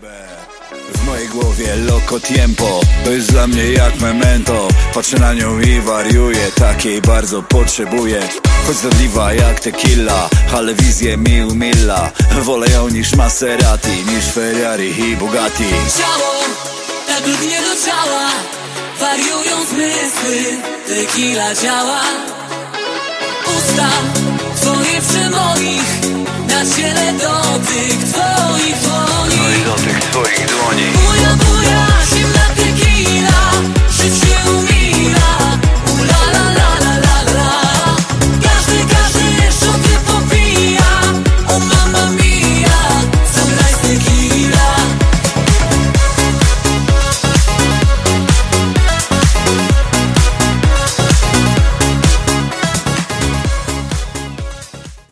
W mojej głowie loco tiempo, to jest dla mnie jak memento. Patrzę na nią i wariuję, takiej bardzo potrzebuję. Choć zdradliwa jak tequila, ale wizję mi umila. Wolę ją niż Maserati, niż Ferrari i Bugatti. Ciało, tak lubnie do ciała, wariują zmysły, tequila działa. Usta twoje przy moich, na ciele dotyk twoich dłoni. No i dotyk twoich dłoni. Buja, buja.